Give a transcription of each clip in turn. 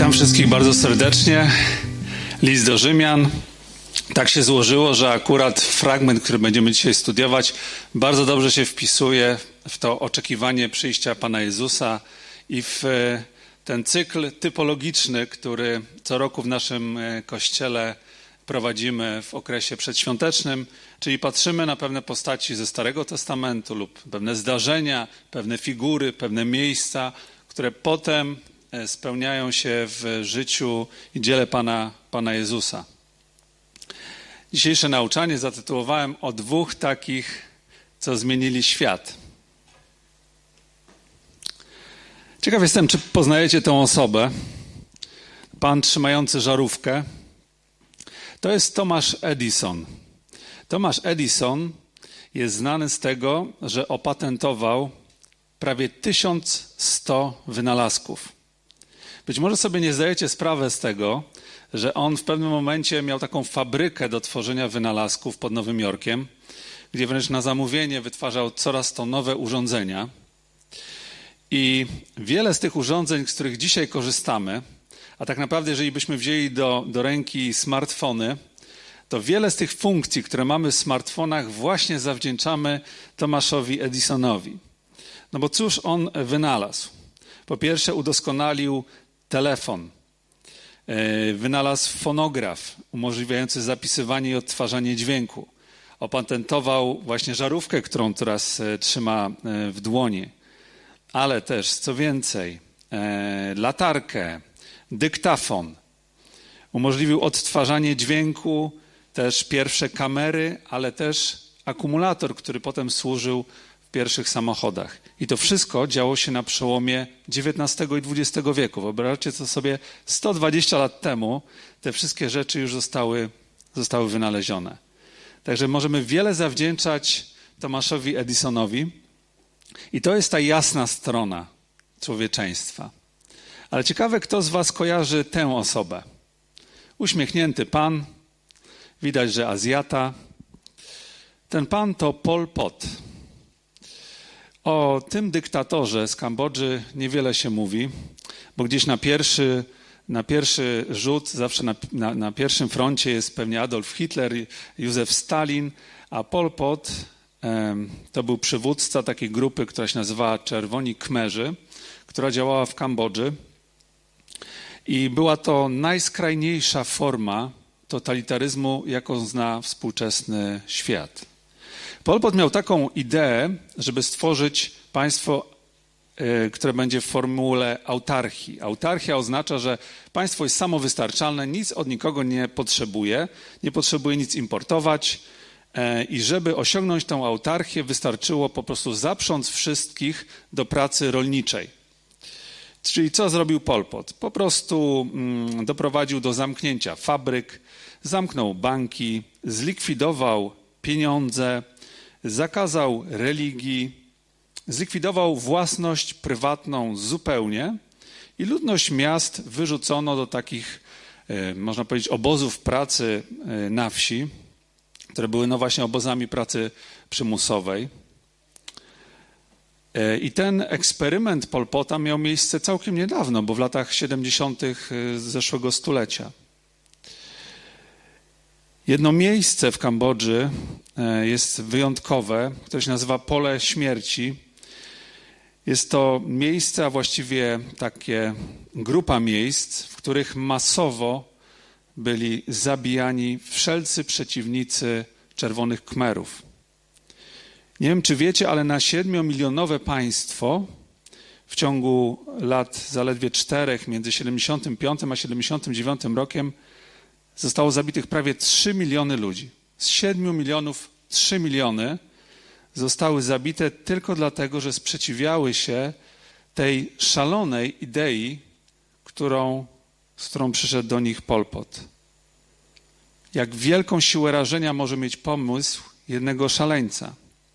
Witam wszystkich bardzo serdecznie. List do Rzymian. Tak się złożyło, że akurat fragment, który będziemy dzisiaj studiować, bardzo dobrze się wpisuje w to oczekiwanie przyjścia Pana Jezusa i w ten cykl typologiczny, który co roku w naszym kościele prowadzimy w okresie przedświątecznym, czyli patrzymy na pewne postaci ze Starego Testamentu lub pewne zdarzenia, pewne figury, pewne miejsca, które potem spełniają się w życiu i dziele Pana Jezusa. Dzisiejsze nauczanie zatytułowałem o dwóch takich, co zmienili świat. Ciekaw jestem, czy poznajecie tę osobę. Pan trzymający żarówkę. To jest Thomas Edison. Thomas Edison jest znany z tego, że opatentował prawie 1100 wynalazków. Być może sobie nie zdajecie sprawy z tego, że on w pewnym momencie miał taką fabrykę do tworzenia wynalazków pod Nowym Jorkiem, gdzie wręcz na zamówienie wytwarzał coraz to nowe urządzenia. I wiele z tych urządzeń, z których dzisiaj korzystamy, a tak naprawdę jeżeli byśmy wzięli do ręki smartfony, to wiele z tych funkcji, które mamy w smartfonach, właśnie zawdzięczamy Thomasowi Edisonowi. No bo cóż on wynalazł? Po pierwsze udoskonalił telefon, wynalazł fonograf umożliwiający zapisywanie i odtwarzanie dźwięku. Opatentował właśnie żarówkę, którą teraz trzyma w dłoni, ale też, co więcej, latarkę, dyktafon. Umożliwił odtwarzanie dźwięku, też pierwsze kamery, ale też akumulator, który potem służył w pierwszych samochodach. I to wszystko działo się na przełomie XIX i XX wieku. Wyobraźcie to sobie, 120 lat temu te wszystkie rzeczy już zostały wynalezione. Także możemy wiele zawdzięczać Thomasowi Edisonowi i to jest ta jasna strona człowieczeństwa. Ale ciekawe, kto z was kojarzy tę osobę. Uśmiechnięty pan, widać, że Azjata. Ten pan to Pol Pot. O tym dyktatorze z Kambodży niewiele się mówi, bo gdzieś na pierwszy rzut, zawsze na pierwszym froncie jest pewnie Adolf Hitler, Józef Stalin, a Pol Pot to był przywódca takiej grupy, która się nazywała Czerwoni Kmerzy, która działała w Kambodży i była to najskrajniejsza forma totalitaryzmu, jaką zna współczesny świat. Pol Pot miał taką ideę, żeby stworzyć państwo, które będzie w formule autarchii. Autarchia oznacza, że państwo jest samowystarczalne, nic od nikogo nie potrzebuje nic importować i żeby osiągnąć tę autarchię, wystarczyło po prostu zaprząc wszystkich do pracy rolniczej. Czyli co zrobił Pol Pot? Po prostu doprowadził do zamknięcia fabryk, zamknął banki, zlikwidował pieniądze, zakazał religii, zlikwidował własność prywatną zupełnie i ludność miast wyrzucono do takich, można powiedzieć, obozów pracy na wsi, które były no właśnie obozami pracy przymusowej. I ten eksperyment Pol Pota miał miejsce całkiem niedawno, bo w latach 70. zeszłego stulecia. Jedno miejsce w Kambodży jest wyjątkowe, które się nazywa Pole Śmierci. Jest to miejsce, a właściwie takie grupa miejsc, w których masowo byli zabijani wszelcy przeciwnicy Czerwonych Kmerów. Nie wiem, czy wiecie, ale na 7-milionowe państwo w ciągu lat zaledwie 4, między 75 a 79 rokiem, zostało zabitych prawie 3 miliony ludzi. Z 7 milionów 3 miliony zostały zabite tylko dlatego, że sprzeciwiały się tej szalonej idei, z którą przyszedł do nich Pol Pot. Jak wielką siłę rażenia może mieć pomysł jednego szaleńca.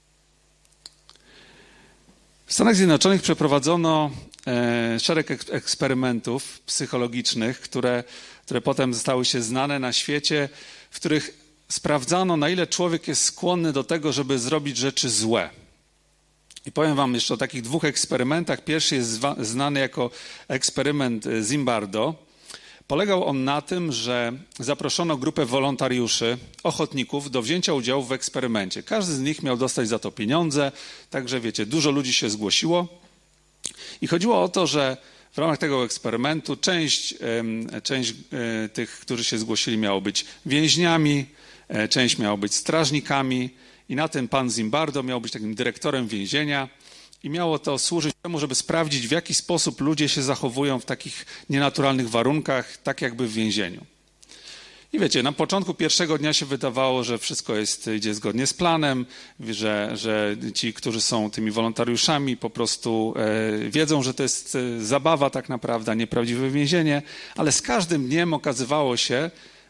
W Stanach Zjednoczonych przeprowadzono szereg eksperymentów psychologicznych, które potem stały się znane na świecie, w których sprawdzano, na ile człowiek jest skłonny do tego, żeby zrobić rzeczy złe. I powiem wam jeszcze o takich dwóch eksperymentach. Pierwszy jest znany jako eksperyment Zimbardo. Polegał on na tym, że zaproszono grupę wolontariuszy, ochotników do wzięcia udziału w eksperymencie. Każdy z nich miał dostać za to pieniądze, także wiecie, dużo ludzi się zgłosiło. I chodziło o to, że w ramach tego eksperymentu część tych, którzy się zgłosili, miało być więźniami, część miało być strażnikami i na tym pan Zimbardo miał być takim dyrektorem więzienia i miało to służyć temu, żeby sprawdzić, w jaki sposób ludzie się zachowują w takich nienaturalnych warunkach, tak jakby w więzieniu. I wiecie, na początku pierwszego dnia się wydawało, że wszystko idzie zgodnie z planem, że ci, którzy są tymi wolontariuszami, po prostu wiedzą, że to jest zabawa tak naprawdę, a nie prawdziwe więzienie, ale z każdym dniem okazywało się,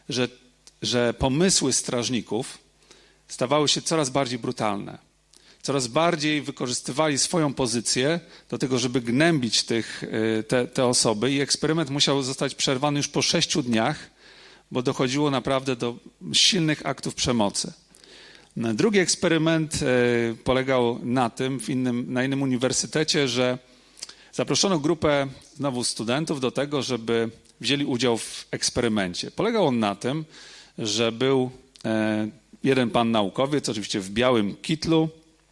że pomysły strażników stawały się coraz bardziej brutalne. Coraz bardziej wykorzystywali swoją pozycję do tego, żeby gnębić te osoby i eksperyment musiał zostać przerwany już po 6 dniach, bo dochodziło naprawdę do silnych aktów przemocy. Drugi eksperyment polegał na tym, na innym uniwersytecie, że zaproszono grupę znowu studentów do tego, żeby wzięli udział w eksperymencie. Polegał on na tym, że był jeden pan naukowiec, oczywiście w białym kitlu,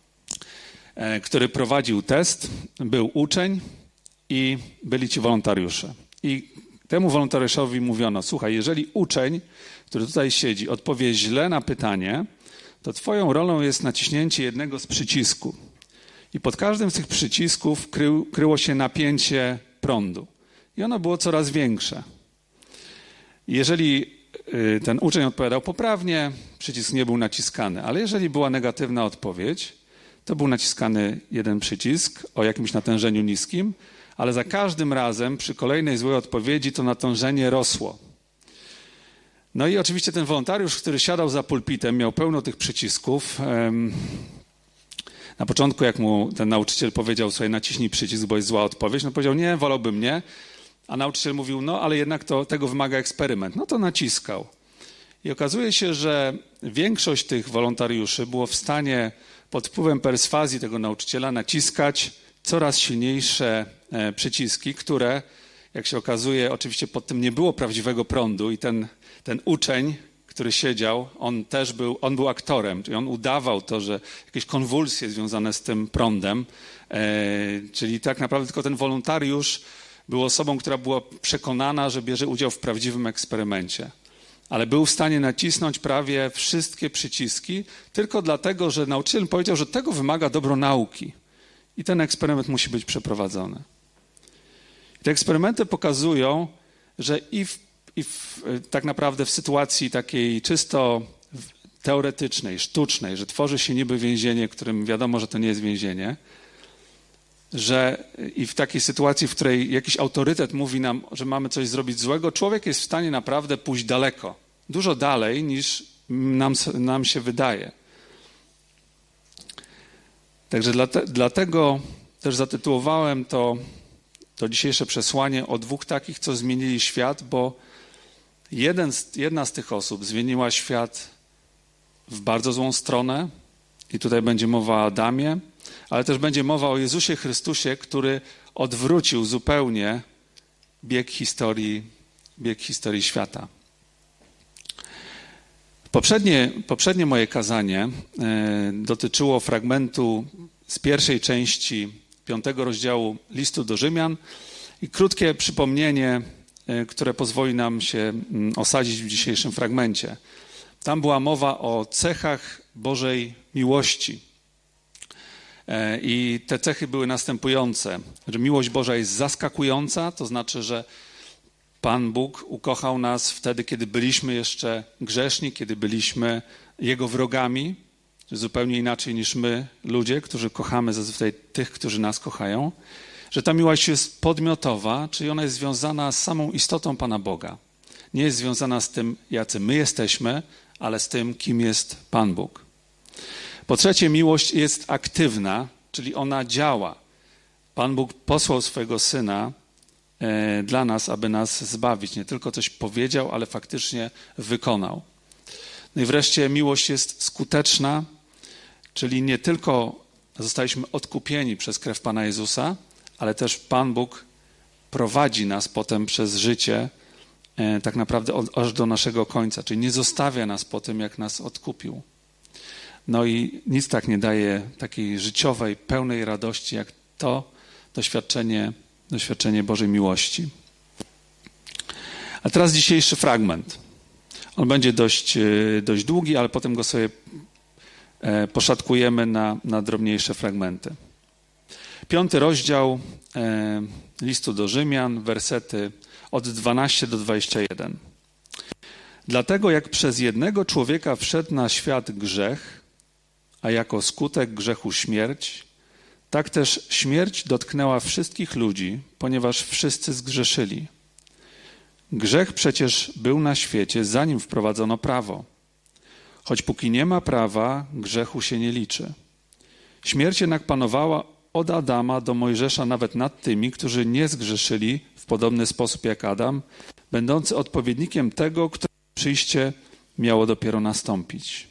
który prowadził test, był uczeń i byli ci wolontariusze. I temu wolontariuszowi mówiono, słuchaj, jeżeli uczeń, który tutaj siedzi, odpowie źle na pytanie, to twoją rolą jest naciśnięcie jednego z przycisków. I pod każdym z tych przycisków kryło się napięcie prądu. I ono było coraz większe. Jeżeli ten uczeń odpowiadał poprawnie, przycisk nie był naciskany, ale jeżeli była negatywna odpowiedź, to był naciskany jeden przycisk o jakimś natężeniu niskim, ale za każdym razem przy kolejnej złej odpowiedzi to natężenie rosło. No i oczywiście ten wolontariusz, który siadał za pulpitem, miał pełno tych przycisków. Na początku, jak mu ten nauczyciel powiedział, słuchaj, naciśnij przycisk, bo jest zła odpowiedź, no powiedział, nie, wolałbym nie. A nauczyciel mówił, no ale jednak tego wymaga eksperyment. No to naciskał. I okazuje się, że większość tych wolontariuszy było w stanie pod wpływem perswazji tego nauczyciela naciskać coraz silniejsze przyciski, które, jak się okazuje, oczywiście pod tym nie było prawdziwego prądu i ten uczeń, który siedział, on był aktorem, czyli on udawał to, że jakieś konwulsje związane z tym prądem, czyli tak naprawdę tylko ten wolontariusz był osobą, która była przekonana, że bierze udział w prawdziwym eksperymencie. Ale był w stanie nacisnąć prawie wszystkie przyciski tylko dlatego, że nauczyciel powiedział, że tego wymaga dobro nauki i ten eksperyment musi być przeprowadzony. I te eksperymenty pokazują, że tak naprawdę w sytuacji takiej czysto teoretycznej, sztucznej, że tworzy się niby więzienie, którym wiadomo, że to nie jest więzienie, że i w takiej sytuacji, w której jakiś autorytet mówi nam, że mamy coś zrobić złego, człowiek jest w stanie naprawdę pójść daleko. Dużo dalej, niż nam się wydaje. Także dlatego też zatytułowałem to dzisiejsze przesłanie o dwóch takich, co zmienili świat, bo jedna z tych osób zmieniła świat w bardzo złą stronę i tutaj będzie mowa o Adamie, ale też będzie mowa o Jezusie Chrystusie, który odwrócił zupełnie bieg historii świata. Poprzednie moje kazanie dotyczyło fragmentu z pierwszej części 5 rozdziału listu do Rzymian i krótkie przypomnienie, które pozwoli nam się osadzić w dzisiejszym fragmencie. Tam była mowa o cechach Bożej miłości. I te cechy były następujące, że miłość Boża jest zaskakująca, to znaczy, że Pan Bóg ukochał nas wtedy, kiedy byliśmy jeszcze grzeszni, kiedy byliśmy Jego wrogami, zupełnie inaczej niż my, ludzie, którzy kochamy zazwyczaj tych, którzy nas kochają, że ta miłość jest podmiotowa, czyli ona jest związana z samą istotą Pana Boga. Nie jest związana z tym, jacy my jesteśmy, ale z tym, kim jest Pan Bóg. Po trzecie, miłość jest aktywna, czyli ona działa. Pan Bóg posłał swojego Syna dla nas, aby nas zbawić. Nie tylko coś powiedział, ale faktycznie wykonał. No i wreszcie miłość jest skuteczna, czyli nie tylko zostaliśmy odkupieni przez krew Pana Jezusa, ale też Pan Bóg prowadzi nas potem przez życie tak naprawdę aż do naszego końca, czyli nie zostawia nas po tym, jak nas odkupił. No i nic tak nie daje takiej życiowej, pełnej radości, jak to doświadczenie Bożej miłości. A teraz dzisiejszy fragment. On będzie dość długi, ale potem go sobie poszatkujemy na drobniejsze fragmenty. 5 rozdział listu do Rzymian, wersety od 12 do 21. Dlatego jak przez jednego człowieka wszedł na świat grzech, a jako skutek grzechu śmierć, tak też śmierć dotknęła wszystkich ludzi, ponieważ wszyscy zgrzeszyli. Grzech przecież był na świecie, zanim wprowadzono prawo. Choć póki nie ma prawa, grzechu się nie liczy. Śmierć jednak panowała od Adama do Mojżesza nawet nad tymi, którzy nie zgrzeszyli w podobny sposób jak Adam, będący odpowiednikiem tego, którego przyjście miało dopiero nastąpić.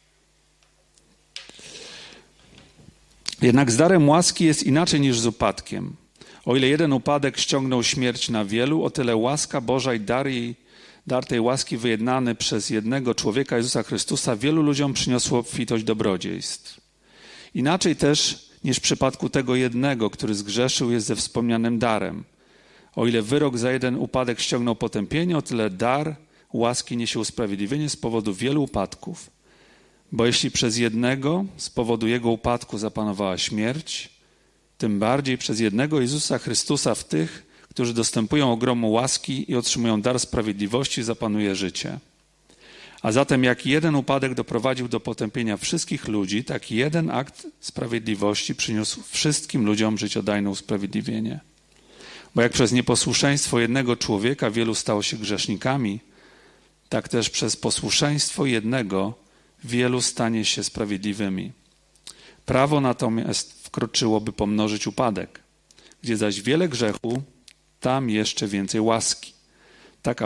Jednak z darem łaski jest inaczej niż z upadkiem. O ile jeden upadek ściągnął śmierć na wielu, o tyle łaska Boża i dar tej łaski wyjednany przez jednego człowieka, Jezusa Chrystusa, wielu ludziom przyniosło obfitość dobrodziejstw. Inaczej też niż w przypadku tego jednego, który zgrzeszył, jest ze wspomnianym darem. O ile wyrok za jeden upadek ściągnął potępienie, o tyle dar łaski niesie usprawiedliwienie z powodu wielu upadków. Bo jeśli przez jednego z powodu jego upadku zapanowała śmierć, tym bardziej przez jednego Jezusa Chrystusa w tych, którzy dostępują ogromu łaski i otrzymują dar sprawiedliwości, zapanuje życie. A zatem jak jeden upadek doprowadził do potępienia wszystkich ludzi, tak jeden akt sprawiedliwości przyniósł wszystkim ludziom życiodajne usprawiedliwienie. Bo jak przez nieposłuszeństwo jednego człowieka wielu stało się grzesznikami, tak też przez posłuszeństwo jednego wielu stanie się sprawiedliwymi. Prawo natomiast wkroczyło, by pomnożyć upadek. Gdzie zaś wiele grzechu, tam jeszcze więcej łaski. Tak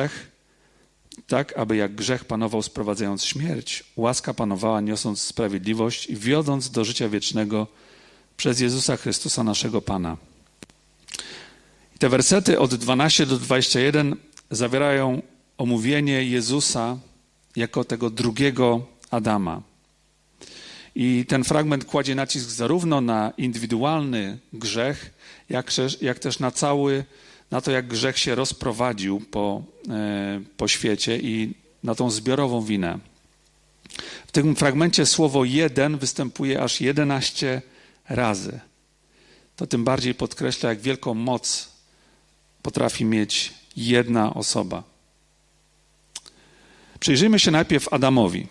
aby jak grzech panował sprowadzając śmierć, łaska panowała niosąc sprawiedliwość i wiodąc do życia wiecznego przez Jezusa Chrystusa naszego Pana. I te wersety od 12 do 21 zawierają omówienie Jezusa jako tego drugiego Adama. I ten fragment kładzie nacisk zarówno na indywidualny grzech, jak też na to, jak grzech się rozprowadził po świecie i na tą zbiorową winę. W tym fragmencie słowo jeden występuje aż 11 razy. To tym bardziej podkreśla, jak wielką moc potrafi mieć jedna osoba. Przyjrzyjmy się najpierw Adamowi.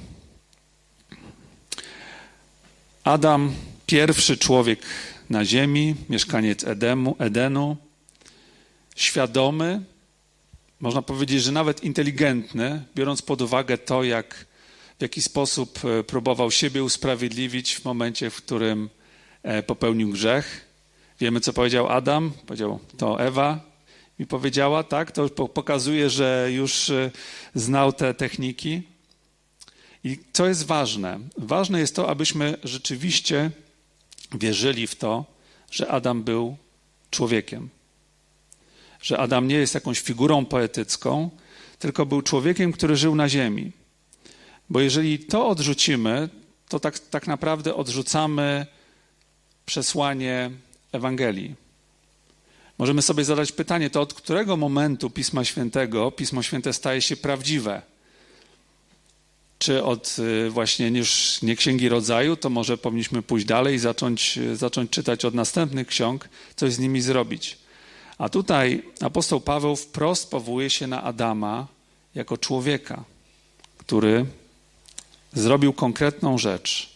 Adam, pierwszy człowiek na ziemi, mieszkaniec Edenu, świadomy, można powiedzieć, że nawet inteligentny, biorąc pod uwagę to, w jaki sposób próbował siebie usprawiedliwić w momencie, w którym popełnił grzech. Wiemy, co powiedział Adam. Powiedział, to Ewa mi powiedziała, tak? To pokazuje, że już znał te techniki. I co jest ważne? Ważne jest to, abyśmy rzeczywiście wierzyli w to, że Adam był człowiekiem. Że Adam nie jest jakąś figurą poetycką, tylko był człowiekiem, który żył na ziemi. Bo jeżeli to odrzucimy, to tak naprawdę odrzucamy przesłanie Ewangelii. Możemy sobie zadać pytanie, to od którego momentu Pismo Święte staje się prawdziwe? Czy od właśnie już nie Księgi Rodzaju, to może powinniśmy pójść dalej i zacząć czytać od następnych ksiąg, coś z nimi zrobić. A tutaj apostoł Paweł wprost powołuje się na Adama jako człowieka, który zrobił konkretną rzecz.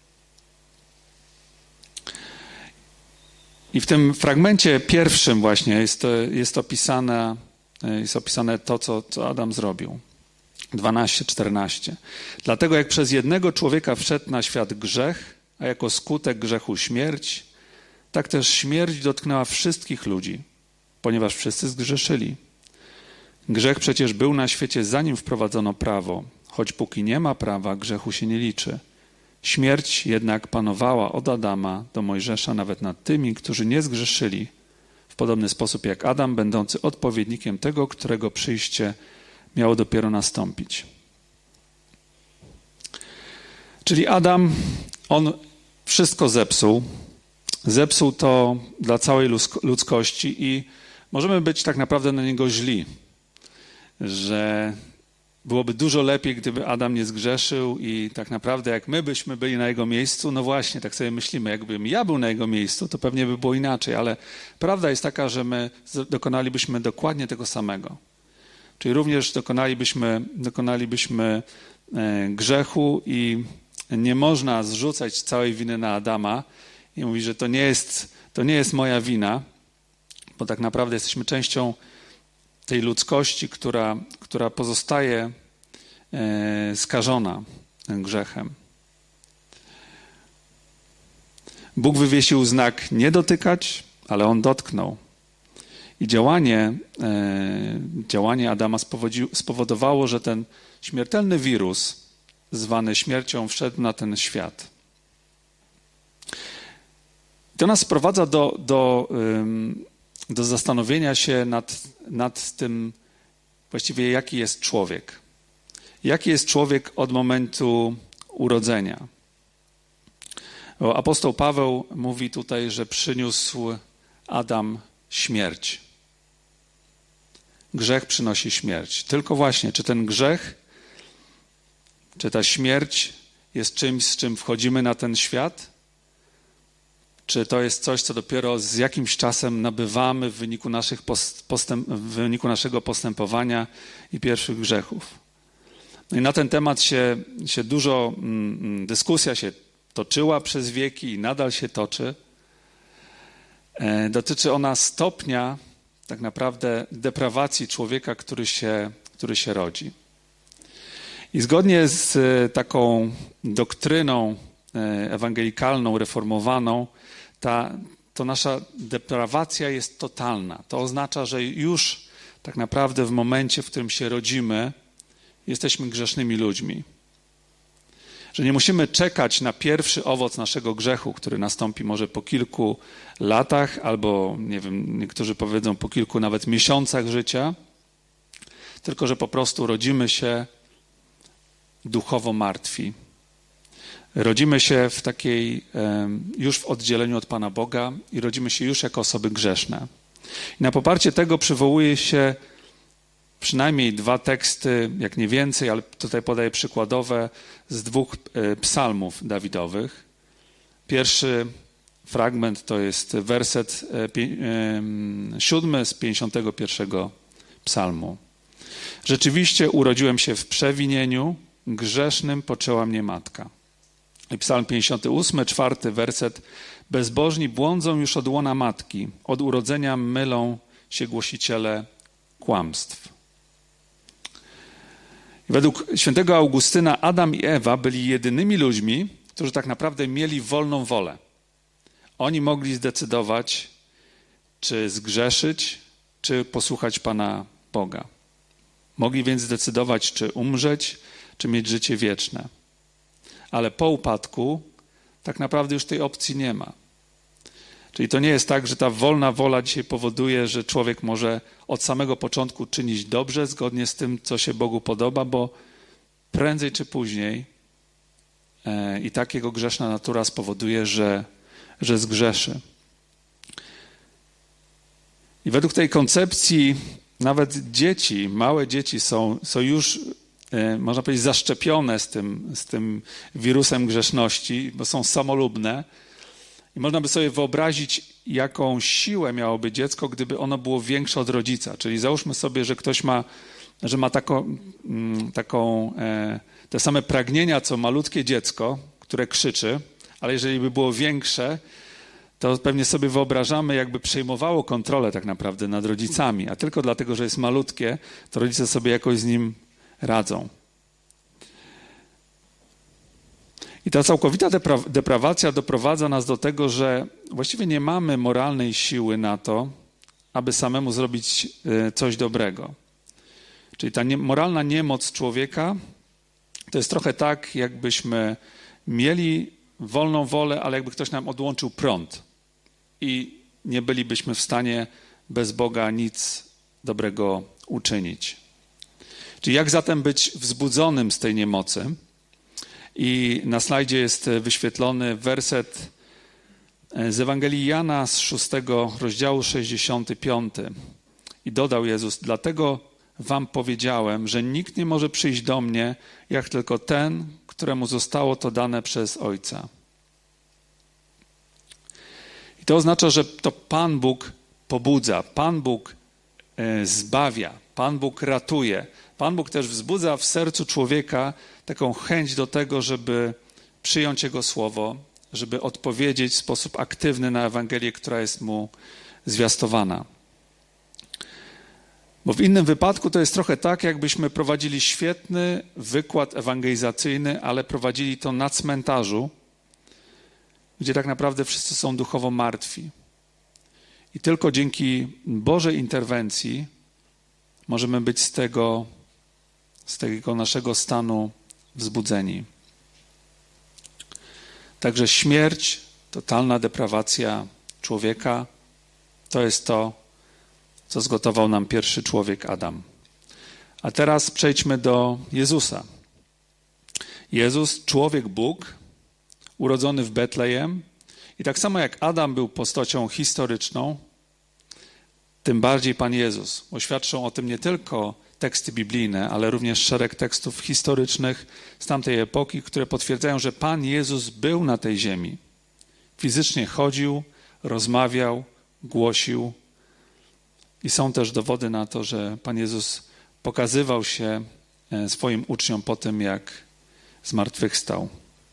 I w tym fragmencie pierwszym właśnie jest opisane to, co Adam zrobił. 12-14. Dlatego jak przez jednego człowieka wszedł na świat grzech, a jako skutek grzechu śmierć, tak też śmierć dotknęła wszystkich ludzi, ponieważ wszyscy zgrzeszyli. Grzech przecież był na świecie, zanim wprowadzono prawo, choć póki nie ma prawa, grzechu się nie liczy. Śmierć jednak panowała od Adama do Mojżesza nawet nad tymi, którzy nie zgrzeszyli w podobny sposób jak Adam, będący odpowiednikiem tego, którego przyjście miało dopiero nastąpić. Czyli Adam, on wszystko zepsuł. Zepsuł to dla całej ludzkości i możemy być tak naprawdę na niego źli, że byłoby dużo lepiej, gdyby Adam nie zgrzeszył i tak naprawdę jak my byśmy byli na jego miejscu, no właśnie, tak sobie myślimy, jakbym ja był na jego miejscu, to pewnie by było inaczej, ale prawda jest taka, że my dokonalibyśmy dokładnie tego samego. Czyli również dokonalibyśmy grzechu i nie można zrzucać całej winy na Adama i mówić, że to nie jest moja wina, bo tak naprawdę jesteśmy częścią tej ludzkości, która pozostaje skażona grzechem. Bóg wywiesił znak nie dotykać, ale on dotknął. I działanie Adama spowodowało, że ten śmiertelny wirus, zwany śmiercią, wszedł na ten świat. To nas sprowadza do zastanowienia się nad tym właściwie, jaki jest człowiek. Jaki jest człowiek od momentu urodzenia. Bo apostoł Paweł mówi tutaj, że przyniósł Adam śmierć. Grzech przynosi śmierć. Tylko właśnie, czy ten grzech, czy ta śmierć jest czymś, z czym wchodzimy na ten świat? Czy to jest coś, co dopiero z jakimś czasem nabywamy w wyniku naszego postępowania i pierwszych grzechów? No i na ten temat się dużo, dyskusja się toczyła przez wieki i nadal się toczy. Dotyczy ona stopnia tak naprawdę deprawacji człowieka, który się rodzi. I zgodnie z taką doktryną ewangelikalną, reformowaną, to nasza deprawacja jest totalna. To oznacza, że już tak naprawdę w momencie, w którym się rodzimy, jesteśmy grzesznymi ludźmi. Że nie musimy czekać na pierwszy owoc naszego grzechu, który nastąpi może po kilku latach, albo nie wiem, niektórzy powiedzą po kilku nawet miesiącach życia, tylko że po prostu rodzimy się duchowo martwi. Rodzimy się już w oddzieleniu od Pana Boga i rodzimy się już jako osoby grzeszne. I na poparcie tego przywołuje się przynajmniej 2 teksty, jak nie więcej, ale tutaj podaję przykładowe, z 2 psalmów Dawidowych. Pierwszy fragment to jest werset 7 z 51 psalmu. Rzeczywiście urodziłem się w przewinieniu, grzesznym poczęła mnie matka. I psalm 58, 4 werset. Bezbożni błądzą już od łona matki, od urodzenia mylą się głosiciele kłamstw. I według świętego Augustyna Adam i Ewa byli jedynymi ludźmi, którzy tak naprawdę mieli wolną wolę. Oni mogli zdecydować, czy zgrzeszyć, czy posłuchać Pana Boga. Mogli więc zdecydować, czy umrzeć, czy mieć życie wieczne. Ale po upadku tak naprawdę już tej opcji nie ma. Czyli to nie jest tak, że ta wolna wola dzisiaj powoduje, że człowiek może od samego początku czynić dobrze, zgodnie z tym, co się Bogu podoba, bo prędzej czy później i tak jego grzeszna natura spowoduje, że zgrzeszy. I według tej koncepcji nawet dzieci, małe dzieci są już, można powiedzieć, zaszczepione z tym wirusem grzeszności, bo są samolubne. I można by sobie wyobrazić, jaką siłę miałoby dziecko, gdyby ono było większe od rodzica. Czyli załóżmy sobie, że ktoś ma te same pragnienia, co malutkie dziecko, które krzyczy, ale jeżeli by było większe, to pewnie sobie wyobrażamy, jakby przejmowało kontrolę tak naprawdę nad rodzicami, a tylko dlatego, że jest malutkie, to rodzice sobie jakoś z nim radzą. I ta całkowita deprawacja doprowadza nas do tego, że właściwie nie mamy moralnej siły na to, aby samemu zrobić coś dobrego. Czyli ta moralna niemoc człowieka to jest trochę tak, jakbyśmy mieli wolną wolę, ale jakby ktoś nam odłączył prąd i nie bylibyśmy w stanie bez Boga nic dobrego uczynić. Czyli jak zatem być wzbudzonym z tej niemocy? I na slajdzie jest wyświetlony werset z Ewangelii Jana z 6 rozdziału 65. I dodał Jezus: dlatego wam powiedziałem, że nikt nie może przyjść do mnie, jak tylko ten, któremu zostało to dane przez Ojca. I to oznacza, że to Pan Bóg pobudza, Pan Bóg zbawia, Pan Bóg ratuje. Pan Bóg też wzbudza w sercu człowieka taką chęć do tego, żeby przyjąć Jego słowo, żeby odpowiedzieć w sposób aktywny na Ewangelię, która jest mu zwiastowana. Bo w innym wypadku to jest trochę tak, jakbyśmy prowadzili świetny wykład ewangelizacyjny, ale prowadzili to na cmentarzu, gdzie tak naprawdę wszyscy są duchowo martwi. I tylko dzięki Bożej interwencji możemy być z tego naszego stanu wzbudzeni. Także śmierć, totalna deprawacja człowieka, to jest to, co zgotował nam pierwszy człowiek Adam. A teraz przejdźmy do Jezusa. Jezus, człowiek Bóg, urodzony w Betlejem. I tak samo jak Adam był postacią historyczną, tym bardziej Pan Jezus. Bo świadczą o tym nie tylko teksty biblijne, ale również szereg tekstów historycznych z tamtej epoki, które potwierdzają, że Pan Jezus był na tej ziemi. Fizycznie chodził, rozmawiał, głosił. I są też dowody na to, że Pan Jezus pokazywał się swoim uczniom po tym, jak zmartwychwstał.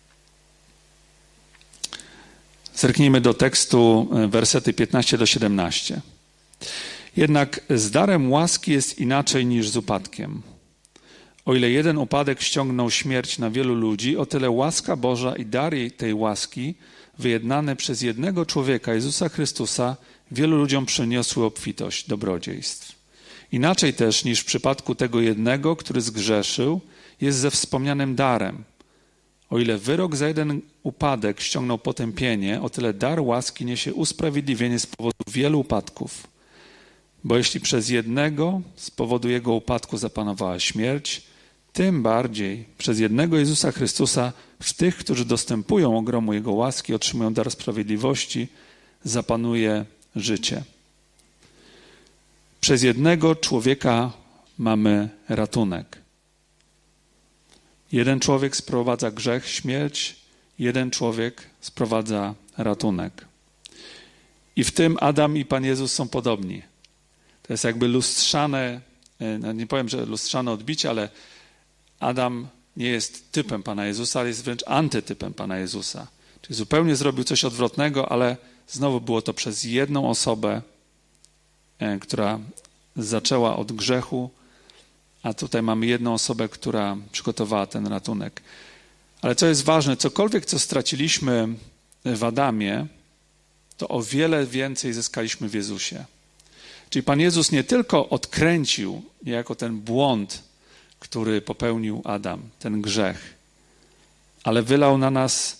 Zerknijmy do tekstu, wersety 15 do 17. Jednak z darem łaski jest inaczej niż z upadkiem. O ile jeden upadek ściągnął śmierć na wielu ludzi, o tyle łaska Boża i dar tej łaski, wyjednane przez jednego człowieka, Jezusa Chrystusa, wielu ludziom przyniosły obfitość dobrodziejstw. Inaczej też niż w przypadku tego jednego, który zgrzeszył, jest ze wspomnianym darem. O ile wyrok za jeden upadek ściągnął potępienie, o tyle dar łaski niesie usprawiedliwienie z powodu wielu upadków. Bo jeśli przez jednego z powodu jego upadku zapanowała śmierć, tym bardziej przez jednego Jezusa Chrystusa w tych, którzy dostępują ogromu Jego łaski, otrzymują dar sprawiedliwości, zapanuje życie. Przez jednego człowieka mamy ratunek. Jeden człowiek sprowadza grzech, śmierć, jeden człowiek sprowadza ratunek. I w tym Adam i Pan Jezus są podobni. To jest jakby lustrzane, nie powiem, że lustrzane odbicie, ale Adam nie jest typem Pana Jezusa, ale jest wręcz antytypem Pana Jezusa. Czyli zupełnie zrobił coś odwrotnego, ale znowu było to przez jedną osobę, która zaczęła od grzechu, a tutaj mamy jedną osobę, która przygotowała ten ratunek. Ale co jest ważne, cokolwiek, co straciliśmy w Adamie, to o wiele więcej zyskaliśmy w Jezusie. Czyli Pan Jezus nie tylko odkręcił niejako ten błąd, który popełnił Adam, ten grzech, ale wylał na nas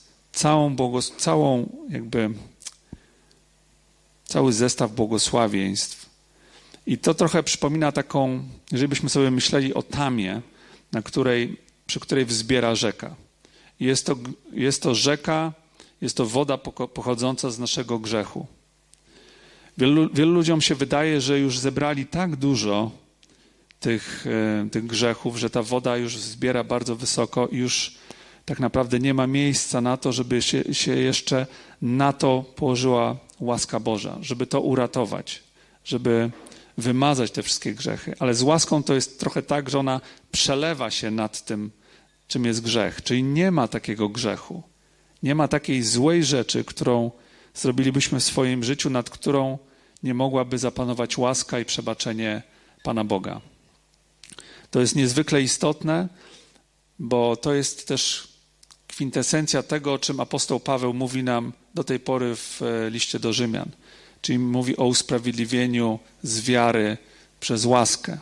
cały zestaw błogosławieństw. I to trochę przypomina taką, jeżeli byśmy sobie myśleli o tamie, przy której wzbiera rzeka. Jest to rzeka, jest to woda pochodząca z naszego grzechu. Wielu ludziom się wydaje, że już zebrali tak dużo tych grzechów, że ta woda już zbiera bardzo wysoko i już tak naprawdę nie ma miejsca na to, żeby się jeszcze na to położyła łaska Boża, żeby to uratować, żeby wymazać te wszystkie grzechy. Ale z łaską to jest trochę tak, że ona przelewa się nad tym, czym jest grzech. Czyli nie ma takiego grzechu. Nie ma takiej złej rzeczy, którą zrobilibyśmy w swoim życiu, nad którą nie mogłaby zapanować łaska i przebaczenie Pana Boga. To jest niezwykle istotne, bo to jest też kwintesencja tego, o czym apostoł Paweł mówi nam do tej pory w liście do Rzymian. Czyli mówi o usprawiedliwieniu z wiary przez łaskę.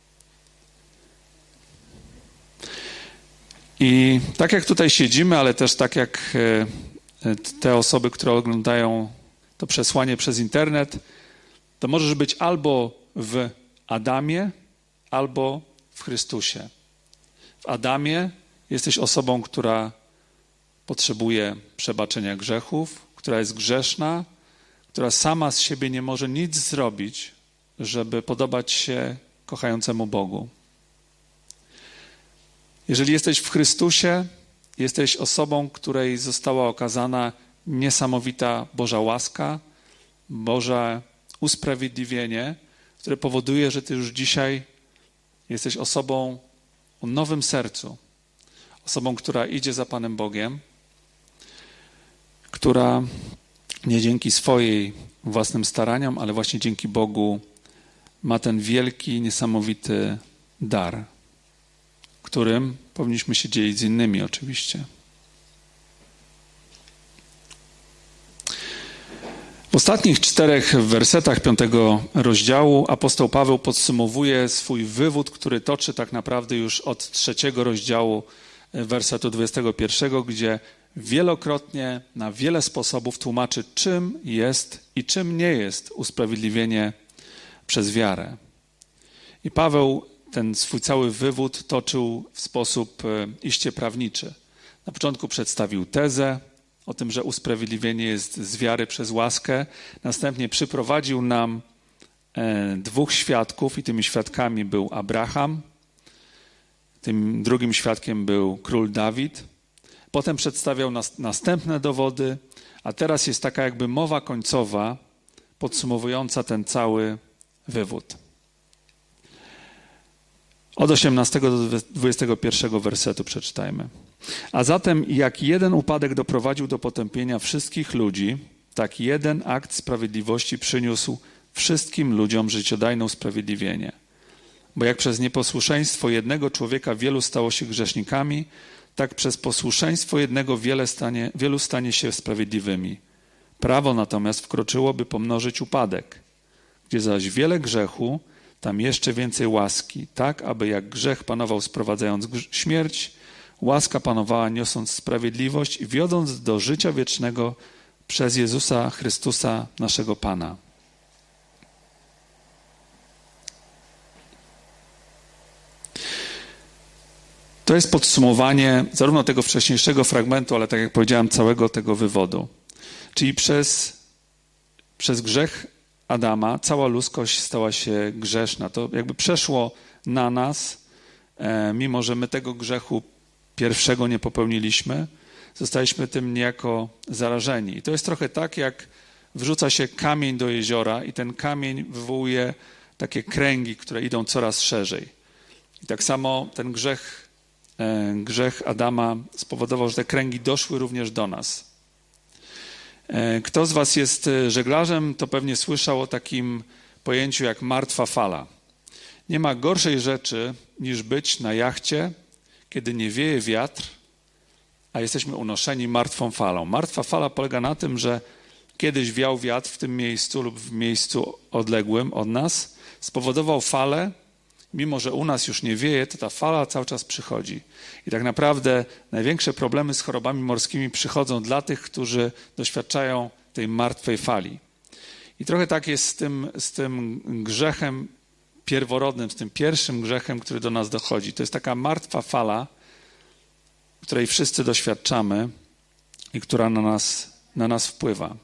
I tak jak tutaj siedzimy, ale też tak jak te osoby, które oglądają to przesłanie przez internet, to możesz być albo w Adamie, albo w Chrystusie. W Adamie jesteś osobą, która potrzebuje przebaczenia grzechów, która jest grzeszna, która sama z siebie nie może nic zrobić, żeby podobać się kochającemu Bogu. Jeżeli jesteś w Chrystusie, jesteś osobą, której została okazana niesamowita Boża łaska, Boże usprawiedliwienie, które powoduje, że ty już dzisiaj jesteś osobą o nowym sercu, osobą, która idzie za Panem Bogiem, która nie dzięki swojej własnym staraniom, ale właśnie dzięki Bogu ma ten wielki, niesamowity dar, którym powinniśmy się dzielić z innymi oczywiście. W ostatnich 4 wersetach 5 rozdziału apostoł Paweł podsumowuje swój wywód, który toczy tak naprawdę już od 3 rozdziału wersetu 21, gdzie wielokrotnie, na wiele sposobów tłumaczy, czym jest i czym nie jest usprawiedliwienie przez wiarę. I Paweł ten swój cały wywód toczył w sposób iście prawniczy. Na początku przedstawił tezę o tym, że usprawiedliwienie jest z wiary przez łaskę. Następnie przyprowadził nam 2 świadków i tymi świadkami był Abraham, tym drugim świadkiem był król Dawid. Potem przedstawiał następne dowody, a teraz jest taka jakby mowa końcowa podsumowująca ten cały wywód. Od 18 do 21 wersetu przeczytajmy. A zatem jak jeden upadek doprowadził do potępienia wszystkich ludzi, tak jeden akt sprawiedliwości przyniósł wszystkim ludziom życiodajne usprawiedliwienie. Bo jak przez nieposłuszeństwo jednego człowieka wielu stało się grzesznikami, tak przez posłuszeństwo jednego wielu stanie się sprawiedliwymi. Prawo natomiast wkroczyło, by pomnożyć upadek. Gdzie zaś wiele grzechu, tam jeszcze więcej łaski, tak aby jak grzech panował sprowadzając śmierć, łaska panowała niosąc sprawiedliwość i wiodąc do życia wiecznego przez Jezusa Chrystusa, naszego Pana. To jest podsumowanie zarówno tego wcześniejszego fragmentu, ale tak jak powiedziałem, całego tego wywodu. Czyli przez grzech Adama cała ludzkość stała się grzeszna. To jakby przeszło na nas, mimo że my tego grzechu pierwszego nie popełniliśmy, zostaliśmy tym niejako zarażeni. I to jest trochę tak, jak wrzuca się kamień do jeziora i ten kamień wywołuje takie kręgi, które idą coraz szerzej. I tak samo ten grzech Adama spowodował, że te kręgi doszły również do nas. Kto z was jest żeglarzem, to pewnie słyszał o takim pojęciu jak martwa fala. Nie ma gorszej rzeczy niż być na jachcie, kiedy nie wieje wiatr, a jesteśmy unoszeni martwą falą. Martwa fala polega na tym, że kiedyś wiał wiatr w tym miejscu lub w miejscu odległym od nas, spowodował falę. Mimo że u nas już nie wieje, to ta fala cały czas przychodzi. I tak naprawdę największe problemy z chorobami morskimi przychodzą dla tych, którzy doświadczają tej martwej fali. I trochę tak jest z tym grzechem pierworodnym, z tym pierwszym grzechem, który do nas dochodzi. To jest taka martwa fala, której wszyscy doświadczamy i która na nas wpływa.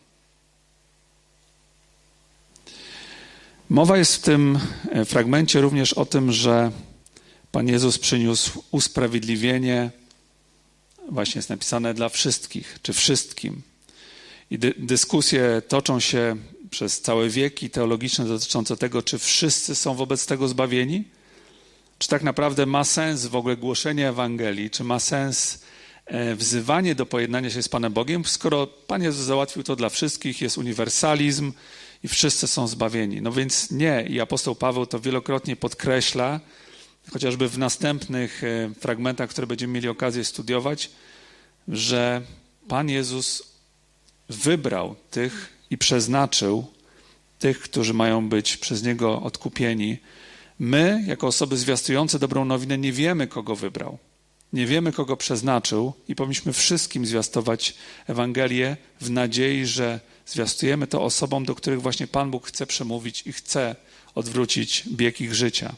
Mowa jest w tym fragmencie również o tym, że Pan Jezus przyniósł usprawiedliwienie, właśnie jest napisane dla wszystkich, czy wszystkim. I dyskusje toczą się przez całe wieki teologiczne dotyczące tego, czy wszyscy są wobec tego zbawieni, czy tak naprawdę ma sens w ogóle głoszenie Ewangelii, czy ma sens wzywanie do pojednania się z Panem Bogiem, skoro Pan Jezus załatwił to dla wszystkich, jest uniwersalizm, i wszyscy są zbawieni. No więc nie. I apostoł Paweł to wielokrotnie podkreśla, chociażby w następnych fragmentach, które będziemy mieli okazję studiować, że Pan Jezus wybrał tych i przeznaczył tych, którzy mają być przez Niego odkupieni. My, jako osoby zwiastujące dobrą nowinę, nie wiemy, kogo wybrał. nie wiemy, kogo przeznaczył i powinniśmy wszystkim zwiastować Ewangelię w nadziei, że zwiastujemy to osobom, do których właśnie Pan Bóg chce przemówić i chce odwrócić bieg ich życia.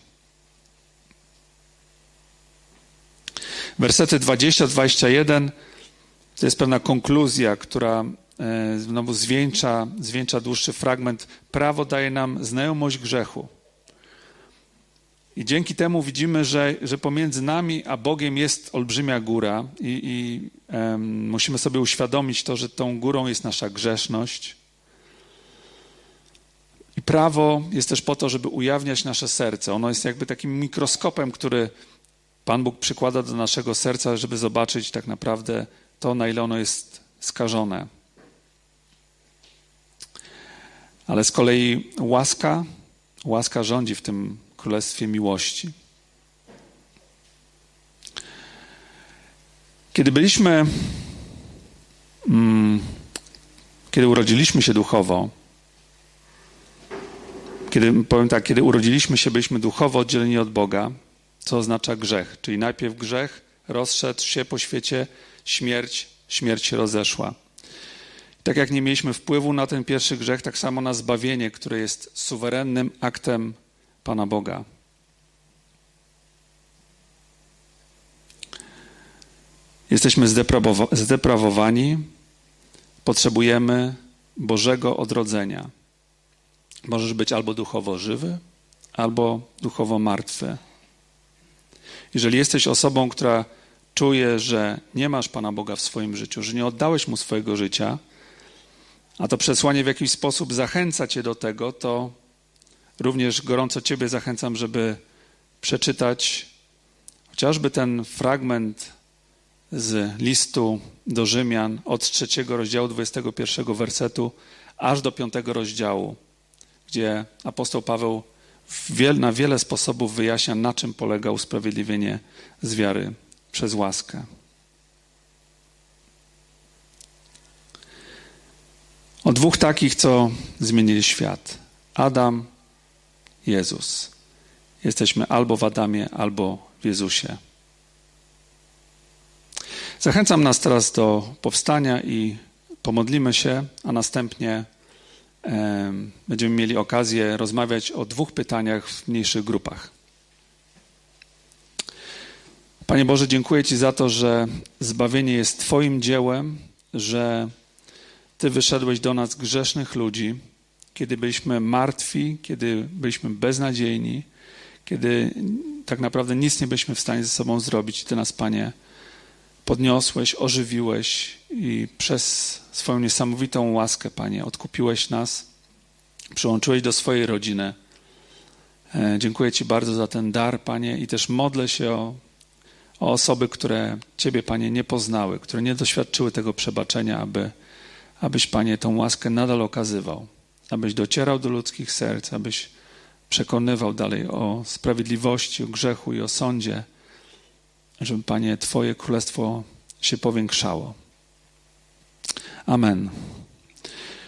Wersety 20-21 to jest pewna konkluzja, która znowu zwieńcza dłuższy fragment. Prawo daje nam znajomość grzechu. I dzięki temu widzimy, że pomiędzy nami a Bogiem jest olbrzymia góra i musimy sobie uświadomić to, że tą górą jest nasza grzeszność. I prawo jest też po to, żeby ujawniać nasze serce. Ono jest jakby takim mikroskopem, który Pan Bóg przykłada do naszego serca, żeby zobaczyć tak naprawdę to, na ile ono jest skażone. Ale z kolei łaska rządzi w tym królestwie miłości. Kiedy urodziliśmy się duchowo, kiedy urodziliśmy się, byliśmy duchowo oddzieleni od Boga, co oznacza grzech. Czyli najpierw grzech rozszedł się po świecie, śmierć się rozeszła. Tak jak nie mieliśmy wpływu na ten pierwszy grzech, tak samo na zbawienie, które jest suwerennym aktem Pana Boga. Jesteśmy zdeprawowani, potrzebujemy Bożego odrodzenia. Możesz być albo duchowo żywy, albo duchowo martwy. Jeżeli jesteś osobą, która czuje, że nie masz Pana Boga w swoim życiu, że nie oddałeś Mu swojego życia, a to przesłanie w jakiś sposób zachęca cię do tego, to również gorąco ciebie zachęcam, żeby przeczytać chociażby ten fragment z listu do Rzymian od 3 rozdziału 21 wersetu aż do 5 rozdziału, gdzie apostoł Paweł na wiele sposobów wyjaśnia, na czym polega usprawiedliwienie z wiary przez łaskę. O dwóch takich, co zmienili świat. Adam, Jezus. Jesteśmy albo w Adamie, albo w Jezusie. Zachęcam nas teraz do powstania i pomodlimy się, a następnie będziemy mieli okazję rozmawiać o dwóch pytaniach w mniejszych grupach. Panie Boże, dziękuję Ci za to, że zbawienie jest Twoim dziełem, że Ty wyszedłeś do nas, grzesznych ludzi, kiedy byliśmy martwi, kiedy byliśmy beznadziejni, kiedy tak naprawdę nic nie byliśmy w stanie ze sobą zrobić. Ty nas, Panie, podniosłeś, ożywiłeś i przez swoją niesamowitą łaskę, Panie, odkupiłeś nas, przyłączyłeś do swojej rodziny. Dziękuję Ci bardzo za ten dar, Panie, i też modlę się o osoby, które Ciebie, Panie, nie poznały, które nie doświadczyły tego przebaczenia, abyś, Panie, tą łaskę nadal okazywał, abyś docierał do ludzkich serc, abyś przekonywał dalej o sprawiedliwości, o grzechu i o sądzie, żeby, Panie, Twoje królestwo się powiększało. Amen.